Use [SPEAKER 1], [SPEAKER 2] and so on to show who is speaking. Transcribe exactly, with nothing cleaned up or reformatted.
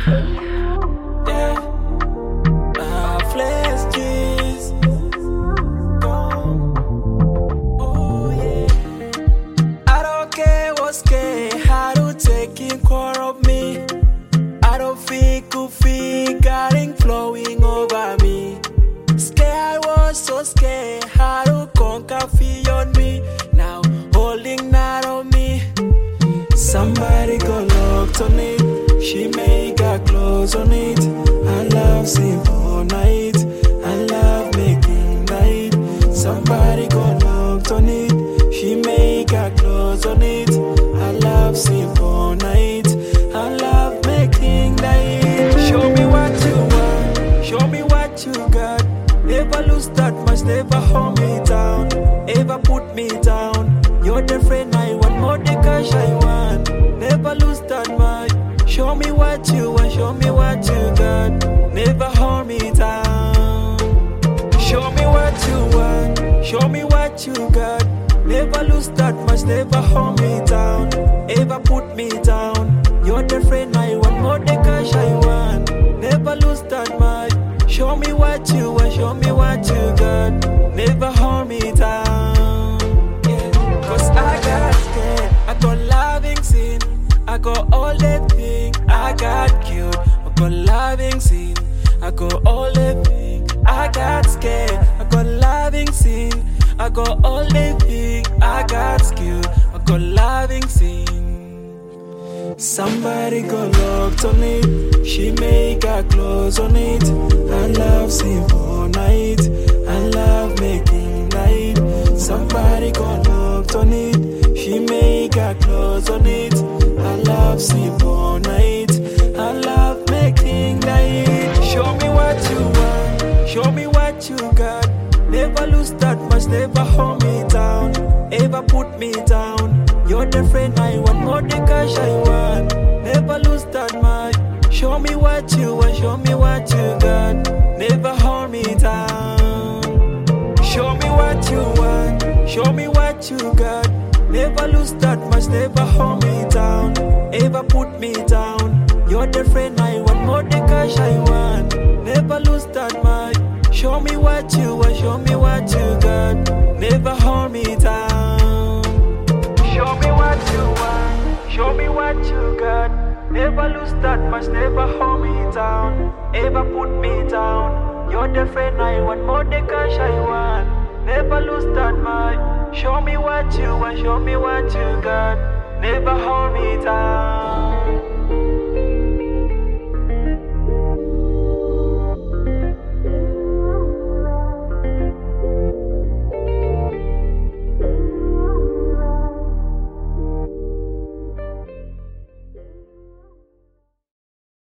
[SPEAKER 1] Yeah. Ah, flex G's. Oh, yeah. I don't care what's gay. How to taking care of me. I don't think you figuring flowing over me. Scared, I was so scared. How to conquer fear on me. Now holding that on me. Somebody go locked on it. She make her clothes on it. I love simple night. I love making night. Somebody go locked on it. She make her clothes on it. I love simple night. I love making night. Show me what you want. Show me what you got. Never lose that much. Never hold me down. Ever put me down. You're the friend I want. More the cash I want. Never lose that much. Show me what you want. Show me what you got. Never hold me down. Show me what you want. Show me what you got. Never lose that much. Never hold me down. Ever put me down. You're the friend I want. More the cash I want. Never lose that much. Show me what you want. Show me what you got. Never hold me down. Yeah. Cause I got scared. I got loving sin. I got all the thing. I got cute. I got loving sin. I got all the thing. I got scared. I got loving sin. I got all the thing. I got cute. I got loving sin. Somebody got locked on it. She make her clothes on it. I love simple night. I love making night. Somebody got locked on it. She make her clothes on it. I love simple night. I love making night. Show me what you want. Show me what you got. Never lose that much. Never hold me down. Ever put me down. You're the friend I want. More the cash I want. Never lose that much. Show me what you want. Show me what you got. Never hold me down. Show me what you want. Show me what you got. Never lose that much. Never hold me down. Ever put me down. You're the friend I want. More the cash I want. Never lose that much. Show me what you want. Show me what you got. Never hold me down. Show me what you want. Show me what you got. Never lose that much. Never hold me down. Ever put me down. You're the friend I want. More the cash I want. Never lose that much. Show me what you want. Show me what you got. Never hold me down.